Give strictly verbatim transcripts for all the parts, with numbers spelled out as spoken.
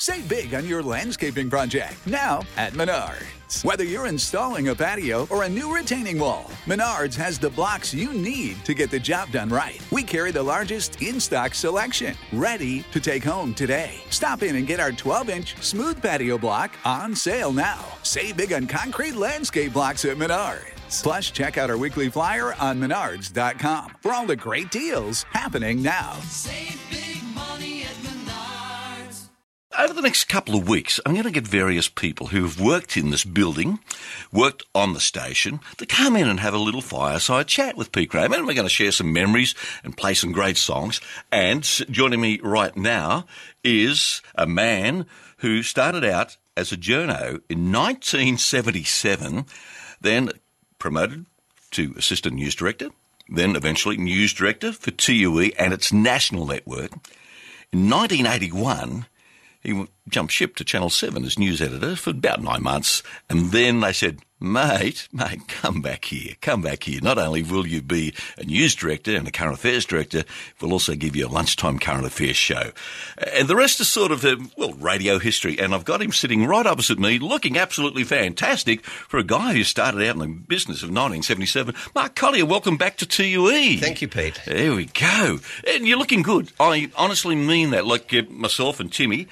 Save big on your landscaping project now at Menards. Whether you're installing a patio or a new retaining wall, Menards has the blocks you need to get the job done right. We carry the largest in-stock selection, ready to take home today. Stop in and get our twelve-inch smooth patio block on sale now. Save big on concrete landscape blocks at Menards. Plus, check out our weekly flyer on menards dot com for all the great deals happening now. Save big money at Menards. Over the next couple of weeks, I'm going to get various people who've worked in this building, worked on the station, to come in and have a little fireside chat with Pete Graham. And we're going to share some memories and play some great songs. And joining me right now is a man who started out as a journo in nineteen seventy-seven, then promoted to assistant news director, then eventually news director for T U E and its national network. In nineteen eighty-one, he jumped ship to Channel seven as news editor for about nine months, and then they said, Mate, mate, come back here, come back here. Not only will you be a news director and a current affairs director, we'll also give you a lunchtime current affairs show. And the rest is sort of, uh, well, radio history. And I've got him sitting right opposite me, looking absolutely fantastic for a guy who started out in the business of nineteen seventy-seven. Mark Collier, welcome back to T U E. Thank you, Pete. There we go. And you're looking good. I honestly mean that. Like uh, myself and Timmy,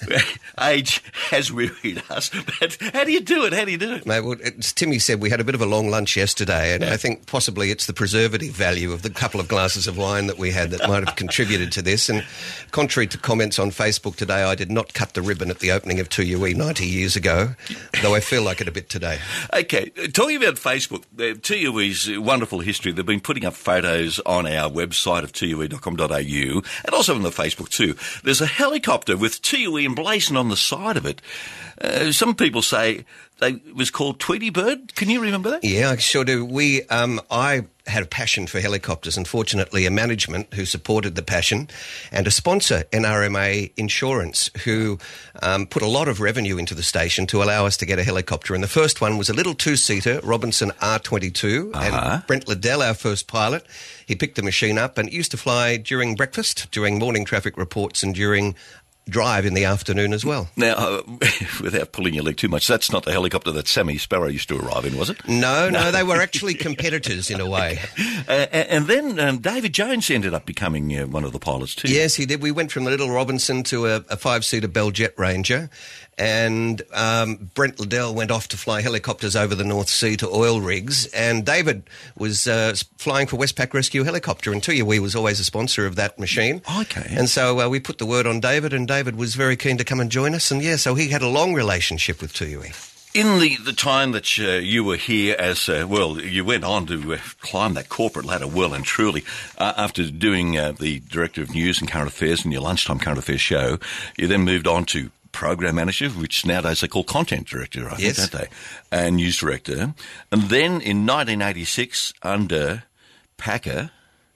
age has wearied us. But how do you do it? How do you do it? Mate, well, as Timmy said, we had a bit of a long lunch yesterday, and yeah. I think possibly it's the preservative value of the couple of glasses of wine that we had that might have contributed to this. And contrary to comments on Facebook today, I did not cut the ribbon at the opening of T U E ninety years ago, though I feel like it a bit today. Okay, talking about Facebook, uh, T U E's wonderful history, they've been putting up photos on our website of T U E dot com dot A U and also on the Facebook too. There's a helicopter with T U E emblazoned on the side of it. Uh, some people say they, it was called Tweety Bird. Can you remember that? Yeah, I sure do. We, um, I had a passion for helicopters, and fortunately a management who supported the passion and a sponsor, N R M A Insurance, who um, put a lot of revenue into the station to allow us to get a helicopter. And the first one was a little two-seater Robinson R twenty-two, uh-huh. and Brent Liddell, our first pilot, he picked the machine up, and it used to fly during breakfast, during morning traffic reports, and during drive in the afternoon as well. Now, uh, without pulling your leg too much, that's not the helicopter that Sammy Sparrow used to arrive in, was it? No, no, no they were actually competitors in a way. Uh, and then um, David Jones ended up becoming uh, one of the pilots too. Yes, he did. We went from the little Robinson to a, a five-seater Bell Jet Ranger, and um, Brent Liddell went off to fly helicopters over the North Sea to oil rigs, and David was uh, flying for Westpac Rescue Helicopter, and T U E was always a sponsor of that machine. Okay. And so uh, we put the word on David, and David was very keen to come and join us, and yeah, so he had a long relationship with T U E. In the, the time that uh, you were here as, uh, well, you went on to uh, climb that corporate ladder well and truly. Uh, after doing uh, the Director of News and Current Affairs in your lunchtime current affairs show, you then moved on to Program Manager, which nowadays they call Content Director, I yes. think, don't they? And News Director. And then in nineteen eighty-six, under Packer,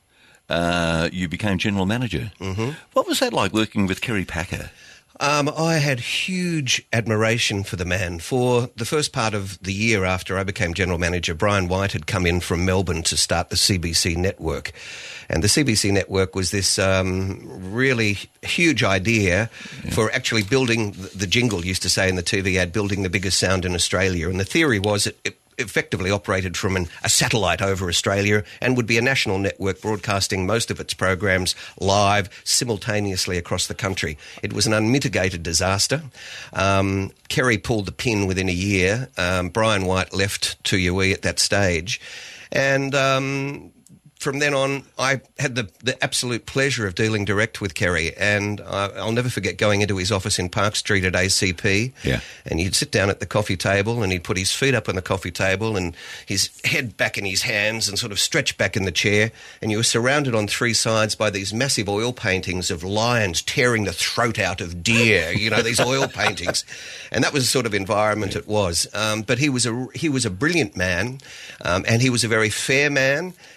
uh, you became General Manager. Mm-hmm. What was that like working with Kerry Packer? Um, I had huge admiration for the man. For the first part of the year after I became General Manager, Brian White had come in from Melbourne to start the C B C network. And the C B C network was this um, really huge idea yeah. for actually building, the jingle used to say in the T V ad, building the biggest sound in Australia. And the theory was it, it effectively operated from an, a satellite over Australia and would be a national network broadcasting most of its programs live simultaneously across the country. It was an unmitigated disaster. Um, Kerry pulled the pin within a year. Um, Brian White left T U E at that stage. And Um, from then on, I had the, the absolute pleasure of dealing direct with Kerry, and I, I'll never forget going into his office in Park Street at A C P, yeah. and he'd sit down at the coffee table, and he'd put his feet up on the coffee table and his head back in his hands and sort of stretch back in the chair, and you were surrounded on three sides by these massive oil paintings of lions tearing the throat out of deer, you know, these oil paintings. And that was the sort of environment it was. Um, but he was a, he was a brilliant man, um, and he was a very fair man, and he was a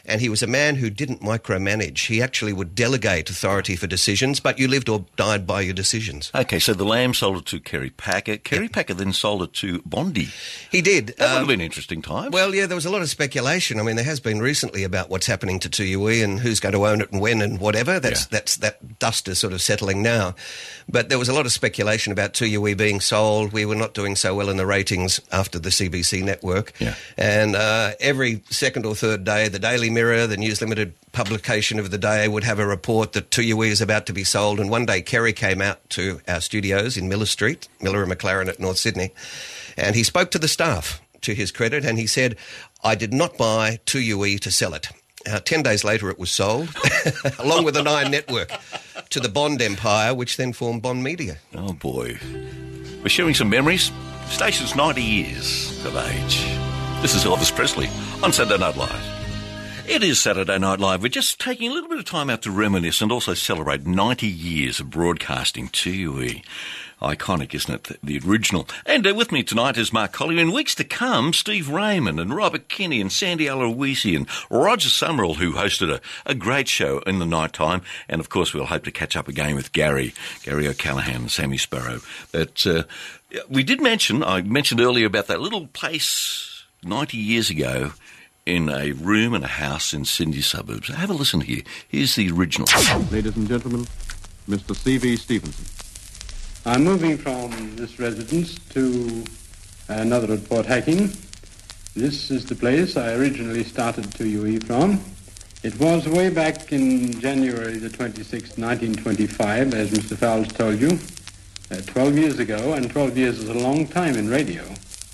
man who didn't micromanage. He actually would delegate authority for decisions, but you lived or died by your decisions. Okay, so the Lamb sold it to Kerry Packer. Kerry yep. Packer then sold it to Bondi. He did. That um, would have been interesting times. Well, yeah, there was a lot of speculation. I mean, there has been recently about what's happening to two U E and who's going to own it and when and whatever. That's, yeah. that's That dust is sort of settling now. But there was a lot of speculation about two U E being sold. We were not doing so well in the ratings after the C B C network. Yeah. And uh, every second or third day, the Daily Mirror, the News Limited publication of the day, would have a report that two U E is about to be sold. And one day Kerry came out to our studios in Miller Street, Miller and McLaren at North Sydney, and he spoke to the staff, to his credit, and he said, I did not buy two U E to sell it. Uh, ten days later it was sold, along with the Nine Network, to the Bond empire, which then formed Bond Media. Oh, boy. We're sharing some memories. Station's ninety years of age. This is Elvis Presley on Saturday Night Live. It is Saturday Night Live. We're just taking a little bit of time out to reminisce and also celebrate ninety years of broadcasting two U E. Iconic, isn't it? The original. And uh, with me tonight is Mark Collier. In weeks to come, Steve Raymond and Robert Kinney and Sandy Aloisi and Roger Summerall, who hosted a, a great show in the night time. And, of course, we'll hope to catch up again with Gary, Gary O'Callaghan and Sammy Sparrow. But uh, we did mention, I mentioned earlier about that little place ninety years ago in a room in a house in Sydney suburbs. Have a listen here. Here's the original. Ladies and gentlemen, Mister C V Stevenson. I'm moving from this residence to another at Port Hacking. This is the place I originally started two U E from. It was way back in January the twenty-sixth, nineteen twenty-five, as Mister Fowles told you, uh, twelve years ago, and twelve years is a long time in radio.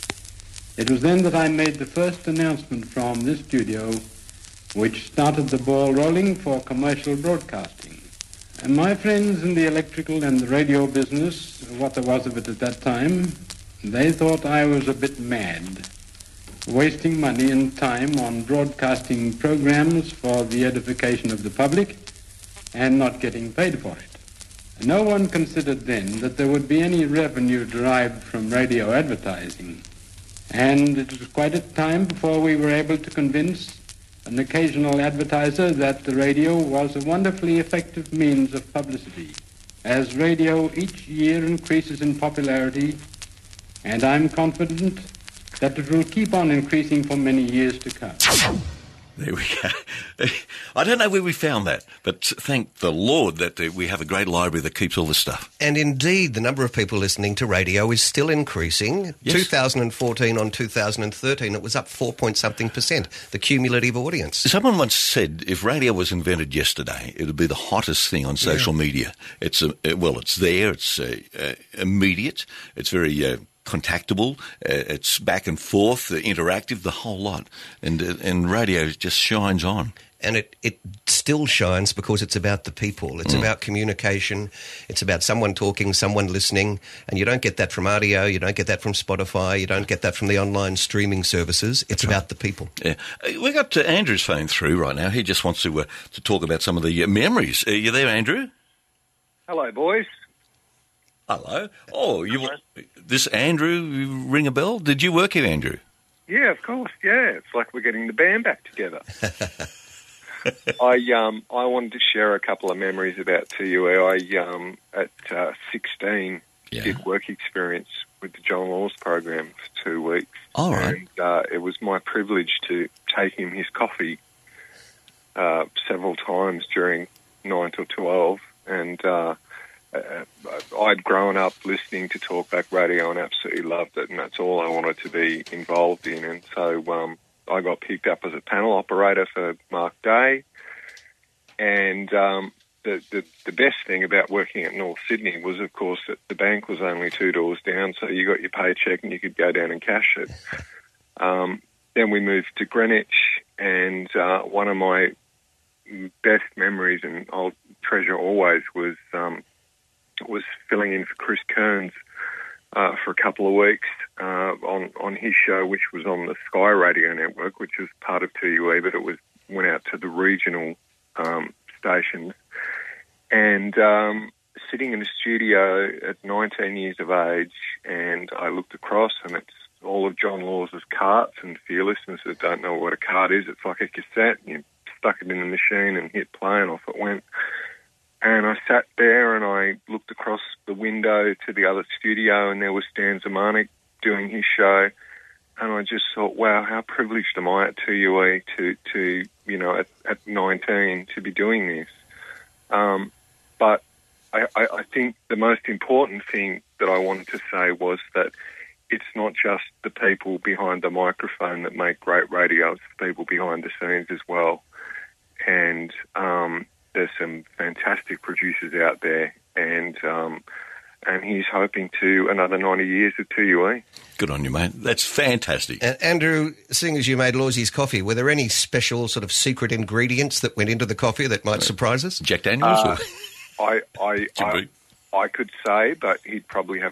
It was then that I made the first announcement from this studio, which started the ball rolling for commercial broadcasting. And my friends in the electrical and the radio business, what there was of it at that time, they thought I was a bit mad, wasting money and time on broadcasting programs for the edification of the public and not getting paid for it. No one considered then that there would be any revenue derived from radio advertising. And it was quite a time before we were able to convince an occasional advertiser that the radio was a wonderfully effective means of publicity. As radio each year increases in popularity, and I'm confident that it will keep on increasing for many years to come. There we go. I don't know where we found that, but thank the Lord that uh, we have a great library that keeps all this stuff. And indeed, the number of people listening to radio is still increasing. Yes. two thousand fourteen on two thousand thirteen, it was up four point something percent, the cumulative audience. Someone once said if radio was invented yesterday, it would be the hottest thing on social yeah. media. It's a, well, it's there, it's uh, uh, immediate, it's very Uh, contactable, uh, it's back and forth, uh, interactive, the whole lot. And uh, and radio just shines on. And it, it still shines because it's about the people. It's mm. about communication. It's about someone talking, someone listening. And you don't get that from R D O, you don't get that from Spotify, you don't get that from the online streaming services. It's That's about right. the people. Yeah. Uh, we got uh, Andrew's phone through right now. He just wants to uh, to talk about some of the uh, memories. Are you there, Andrew? Hello, boys. Hello. Oh, you this Andrew ring a bell? Did you work here, Andrew? Yeah, of course. Yeah, it's like we're getting the band back together. I um I wanted to share a couple of memories about T U E. I um at uh, sixteen yeah. did work experience with the John Laws program for two weeks. All right. And uh, it was my privilege to take him his coffee uh, several times during nine till twelve, and. Uh, Uh, I'd grown up listening to talkback radio and absolutely loved it, and that's all I wanted to be involved in. And so um, I got picked up as a panel operator for Mark Day. And um, the, the the best thing about working at North Sydney was, of course, that the bank was only two doors down, so you got your paycheck and you could go down and cash it. Um, then we moved to Greenwich, and uh, one of my best memories, and I'll treasure always, was um, was filling in for Chris Kearns uh, for a couple of weeks uh, on on his show, which was on the Sky Radio Network, which was part of T U E, but it was went out to the regional um, stations. And um, sitting in the studio at nineteen years of age, and I looked across, and it's all of John Laws's carts. And for your listeners that don't know what a cart is, it's like a cassette. You stuck it in the machine and hit play, and off it went. And I sat there and I looked across the window to the other studio, and there was Stan Zemanek doing his show. And I just thought, wow, how privileged am I at two U E to, to you know, at, at nineteen to be doing this. Um, but I, I, I think the most important thing that I wanted to say was that it's not just the people behind the microphone that make great radio, it's the people behind the scenes as well. And um, there's some fantastic producers out there, and um, and he's hoping to another ninety years of two U E. Good on you, mate. That's fantastic. Uh, Andrew, seeing as you made Lawsy's coffee, were there any special sort of secret ingredients that went into the coffee that might surprise us? Jack Daniels? Uh, or? I, I, I, I could say, but he'd probably have